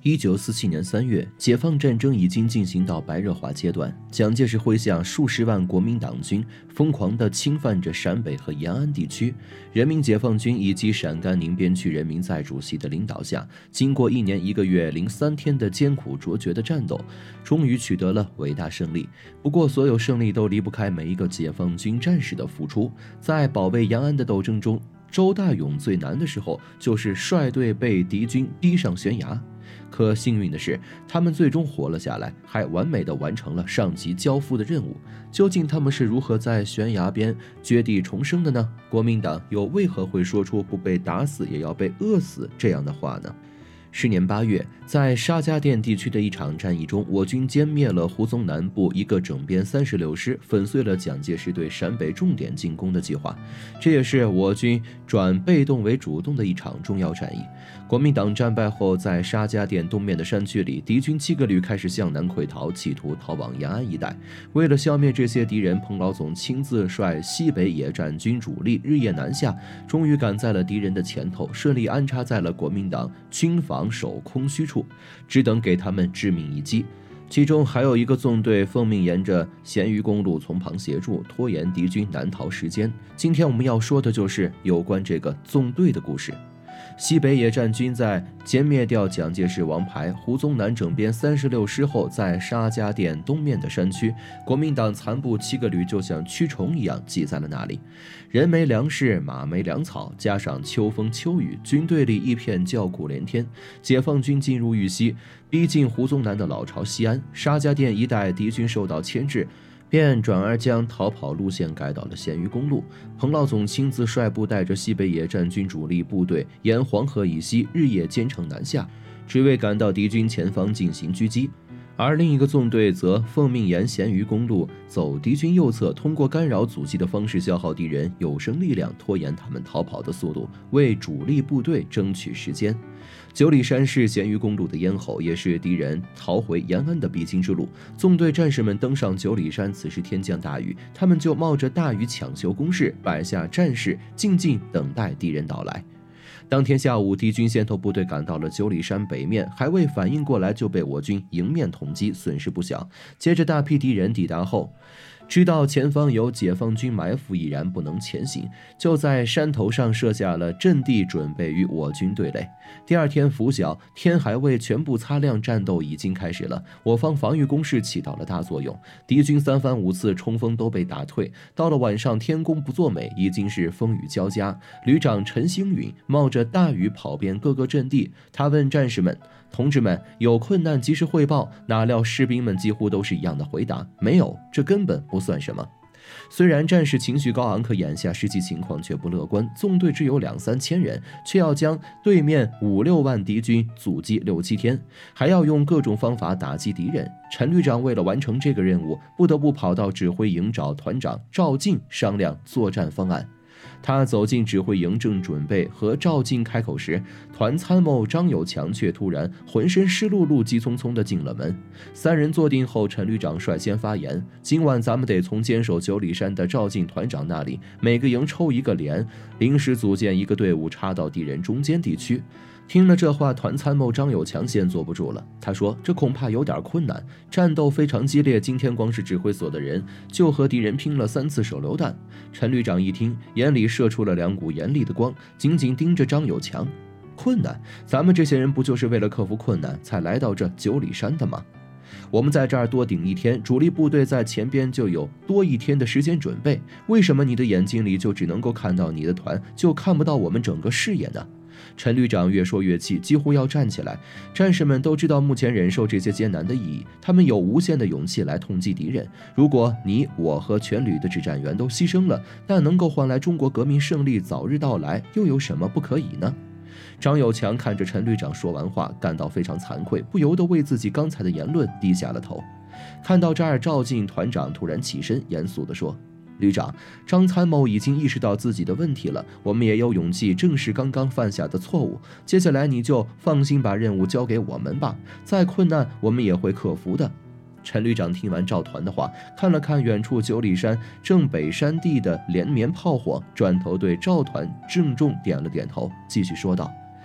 1947年3月，解放战争已经进行到白热化阶段，蒋介石麾下数十万国民党军疯狂地侵犯着陕北和延安地区。人民解放军以及陕甘宁边区人民在主席的领导下，经过1年1个月03天的艰苦卓绝的战斗，终于取得了伟大胜利。不过，所有胜利都离不开每一个解放军战士的付出。在保卫延安的斗争中，周大勇最难的时候就是率队被敌军逼上悬崖。可幸运的是，他们最终活了下来，还完美地完成了上级交付的任务。究竟他们是如何在悬崖边绝地重生的呢？国民党又为何会说出不被打死也要被饿死这样的话呢？是年8月，在沙家店地区的一场战役中，我军歼灭了胡宗南部一个整编36师，粉碎了蒋介石对陕北重点进攻的计划。这也是我军转被动为主动的一场重要战役。国民党战败后，在沙家店东面的山区里，敌军7个旅开始向南溃逃，企图逃往延安一带。为了消灭这些敌人，彭老总亲自率西北野战军主力日夜南下，终于赶在了敌人的前头，顺利安插在了国民党军防守空虚处，只等给他们致命一击。其中还有一个纵队奉命沿着咸鱼公路从旁协助，拖延敌军南逃时间。今天我们要说的就是有关这个纵队的故事。西北野战军在歼灭掉蒋介石王牌胡宗南整编36师后，在沙家店东面的山区，国民党残部7个旅就像蛆虫一样挤在了那里。人没粮食，马没粮草，加上秋风秋雨，军队里一片叫苦连天。解放军进入豫西，逼近胡宗南的老巢西安。沙家店一带敌军受到牵制，便转而将逃跑路线改到了咸鱼公路。彭老总亲自率部带着西北野战军主力部队沿黄河以西日夜兼程南下，只为赶到敌军前方进行狙击。而另一个纵队则奉命沿咸鱼公路走敌军右侧，通过干扰阻击的方式消耗敌人有生力量，拖延他们逃跑的速度，为主力部队争取时间。九里山是咸鱼公路的咽喉，也是敌人逃回延安的必经之路。纵队战士们登上九里山，此时天降大雨，他们就冒着大雨抢修工事，摆下战士，静静等待敌人到来。当天下午，敌军先头部队赶到了九里山北面，还未反应过来就被我军迎面捅击，损失不小。接着大批敌人抵达后，知道前方有解放军埋伏，已然不能前行，就在山头上设下了阵地，准备与我军对垒。第二天拂晓，天还未全部擦亮，战斗已经开始了。我方防御工事起到了大作用，敌军3番5次冲锋都被打退。到了晚上，天公不作美，已经是风雨交加。旅长陈星允冒着大雨跑遍各个阵地，他问战士们：“同志们，有困难及时汇报。”哪料士兵们几乎都是一样的回答：“没有，这根本不算什么。”虽然战士情绪高昂，可眼下实际情况却不乐观。纵队只有2、3千人，却要将对面5、6万敌军阻击6、7天，还要用各种方法打击敌人。陈旅长为了完成这个任务，不得不跑到指挥营找团长赵进商量作战方案。他走进指挥营，正准备和赵进开口时，团参谋张友强却突然浑身湿漉漉，急匆匆地进了门。3人坐定后，陈旅长率先发言：“今晚咱们得从坚守九里山的赵进团长那里，每个营抽一个连，临时组建一个队伍，插到敌人中间地区。”听了这话，团参谋张友强先坐不住了。他说：“这恐怕有点困难，战斗非常激烈，今天光是指挥所的人就和敌人拼了3次手榴弹。”陈旅长一听，眼里射出了2股严厉的光，紧紧盯着张友强。困难？咱们这些人不就是为了克服困难才来到这九里山的吗？我们在这儿多顶1天，主力部队在前边就有多1天的时间准备。为什么你的眼睛里就只能够看到你的团，就看不到我们整个视野呢？陈旅长越说越气，几乎要站起来。战士们都知道目前忍受这些艰难的意义，他们有无限的勇气来痛击敌人。如果你我和全旅的指战员都牺牲了，但能够换来中国革命胜利早日到来，又有什么不可以呢？张友强看着陈旅长说完话，感到非常惭愧，不由得为自己刚才的言论低下了头。看到这儿，赵进团长突然起身，严肃地说：“旅长，张参谋已经意识到自己的问题了，我们也有勇气正视刚刚犯下的错误。接下来你就放心把任务交给我们吧，再困难我们也会克服的。”陈旅长听完赵团的话，看了看远处九里山正北山地的连绵炮火，转头对赵团郑重点了点头，继续说道：“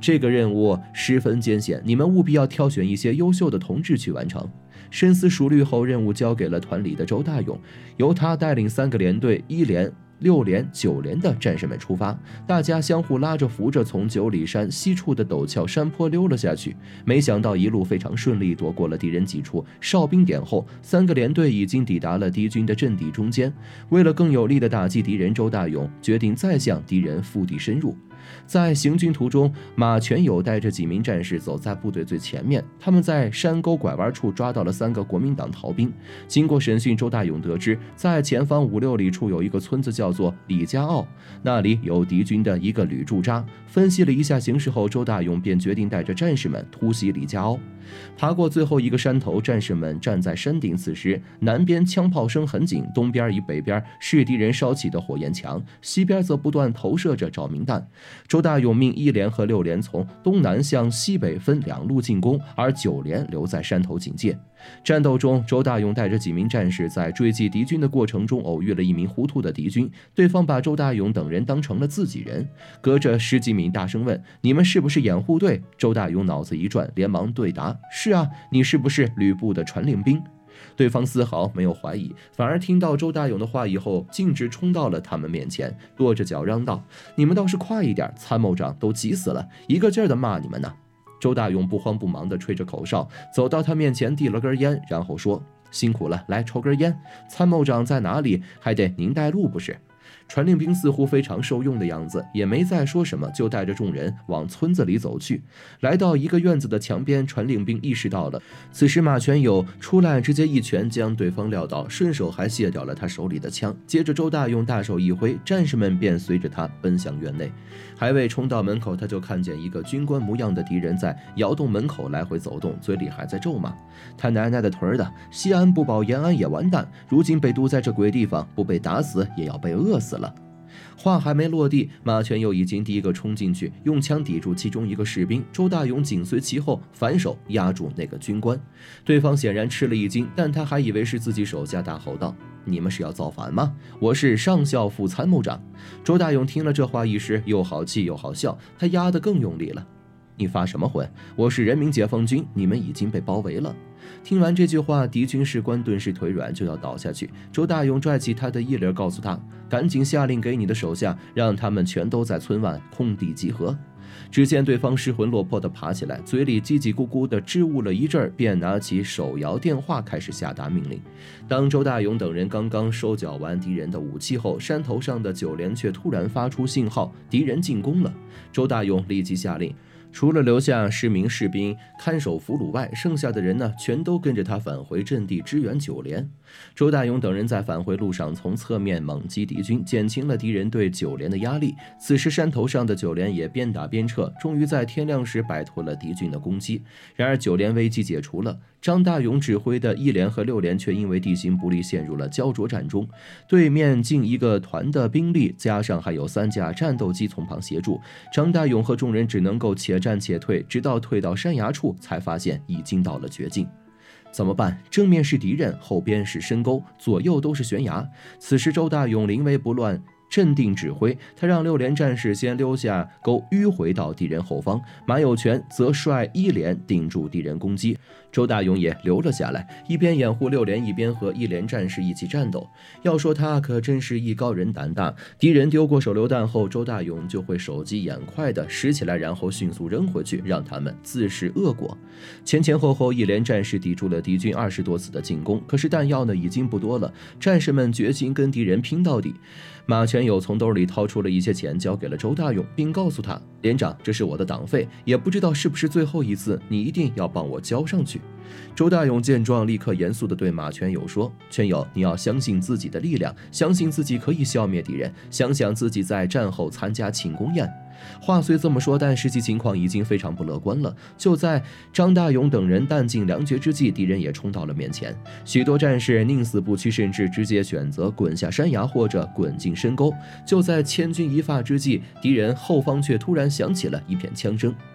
这个任务十分艰险，你们务必要挑选一些优秀的同志去完成。深思熟虑后，任务交给了团里的周大勇，由他带领3个连队1连、6连、9连的战士们出发，大家相互拉着扶着从九里山西处的陡峭山坡溜了下去。没想到一路非常顺利，躲过了敌人几处哨兵点后，3个连队已经抵达了敌军的阵地中间。为了更有力的打击敌人，周大勇决定再向敌人腹地深入。在行军途中，马全友带着几名战士走在部队最前面，他们在山沟拐弯处抓到了3个国民党逃兵。经过审讯，周大勇得知，在前方5、6里处有一个村子叫做李家坳，那里有敌军的一个旅驻扎。分析了一下形势后，周大勇便决定带着战士们突袭李家坳。爬过最后一个山头，战士们站在山顶，此时南边枪炮声很紧，东边与北边是敌人烧起的火焰墙，西边则不断投射着照明弹。周大勇命1连和6连从东南向西北分2路进攻，而9连留在山头警戒。战斗中，周大勇带着几名战士在追击敌军的过程中偶遇了一名糊涂的敌军，对方把周大勇等人当成了自己人，隔着10几米大声问：“你们是不是掩护队？”周大勇脑子一转，连忙对答：“是啊，你是不是旅部的传令兵？”对方丝毫没有怀疑，反而听到周大勇的话以后，径直冲到了他们面前，跺着脚嚷道：“你们倒是快一点，参谋长都急死了，一个劲儿的骂你们呢。”周大勇不慌不忙地吹着口哨，走到他面前递了根烟，然后说：“辛苦了，来抽根烟。参谋长在哪里？还得您带路不是？”传令兵似乎非常受用的样子，也没再说什么，就带着众人往村子里走去。来到一个院子的墙边，传令兵意识到了，此时马全友出来直接一拳将对方撂倒，顺手还卸掉了他手里的枪。接着周大勇大手一挥，战士们便随着他奔向院内。还未冲到门口，他就看见一个军官模样的敌人在窑洞门口来回走动，嘴里还在咒骂：“他奶奶的腿的，西安不保，延安也完蛋，如今被堵在这鬼地方，不被打死也要被饿死了。”话还没落地，马全友已经第一个冲进去，用枪抵住其中一个士兵，周大勇紧随其后，反手压住那个军官。对方显然吃了一惊，但他还以为是自己手下，大吼道：“你们是要造反吗？我是上校副参谋长。”周大勇听了这话一时又好气又好笑，他压得更用力了。“你发什么混？我是人民解放军，你们已经被包围了。”听完这句话，敌军士官顿时腿软，就要倒下去。周大勇拽起他的衣领，告诉他：“赶紧下令给你的手下，让他们全都在村外空地集合。”只见对方失魂落魄地爬起来，嘴里叽叽咕咕地支吾了一阵，便拿起手摇电话开始下达命令。当周大勇等人刚刚收缴完敌人的武器后，山头上的9连却突然发出信号，敌人进攻了。周大勇立即下令，除了留下10名士兵看守俘虏外，剩下的人呢，全都跟着他返回阵地支援9连。周大勇等人在返回路上从侧面猛击敌军，减轻了敌人对9连的压力。此时山头上的9连也边打边撤，终于在天亮时摆脱了敌军的攻击。然而9连危机解除了，张大勇指挥的1连和6连却因为地形不利陷入了焦灼战中。对面近1个团的兵力，加上还有3架战斗机从旁协助，张大勇和众人只能够且战且退，直到退到山崖处，才发现已经到了绝境。怎么办？正面是敌人，后边是深沟，左右都是悬崖。此时周大勇临危不乱，镇定指挥，他让6连战士先溜下沟迂回到敌人后方，马有权则率1连顶住敌人攻击。周大勇也留了下来，一边掩护6连，一边和1连战士一起战斗。要说他可真是艺高人胆大，敌人丢过手榴弹后，周大勇就会手疾眼快地拾起来，然后迅速扔回去，让他们自食恶果。前前后后1连战士抵住了敌军20多次的进攻，可是弹药呢已经不多了，战士们决心跟敌人拼到底。马全友从兜里掏出了一些钱，交给了周大勇，并告诉他：“连长，这是我的党费，也不知道是不是最后一次，你一定要帮我交上去。”周大勇见状，立刻严肃地对马全友说：“全友，你要相信自己的力量，相信自己可以消灭敌人，想想自己在战后参加庆功宴。”话虽这么说，但实际情况已经非常不乐观了。就在张大勇等人弹尽粮绝之际，敌人也冲到了面前，许多战士宁死不屈，甚至直接选择滚下山崖或者滚进深沟。就在千钧一发之际，敌人后方却突然响起了一片枪声。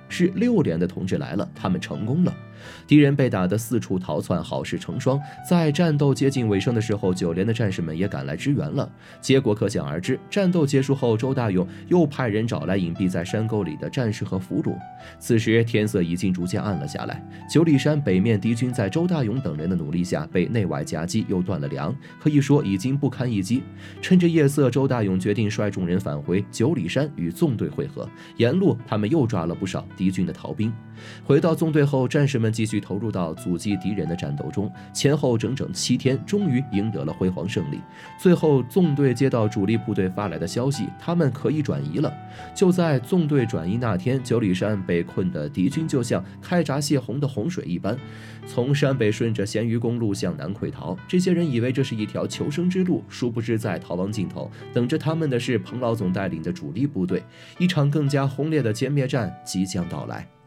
是6连的同志来了，他们成功了。敌人被打得四处逃窜，好事成双。在战斗接近尾声的时候，9连的战士们也赶来支援了。结果可想而知。战斗结束后，周大勇又派人找来隐蔽在山沟里的战士和俘虏。此时天色已经逐渐暗了下来。九里山北面敌军在周大勇等人的努力下，被内外夹击，又断了粮，可以说已经不堪一击。趁着夜色，周大勇决定率众人返回九里山与纵队会合。沿路他们又抓了不少敌军的逃兵。回到纵队后，战士们继续投入到阻击敌人的战斗中，前后整整7天，终于赢得了辉煌胜利。最后，纵队接到主力部队发来的消息，他们可以转移了。就在纵队转移那天，九里山被困的敌军就像开闸泄洪的洪水一般，从山北顺着咸鱼公路向南溃逃。这些人以为这是一条求生之路，殊不知在逃亡尽头，等着他们的是彭老总带领的主力部队。一场更加轰烈的歼灭战即将到来。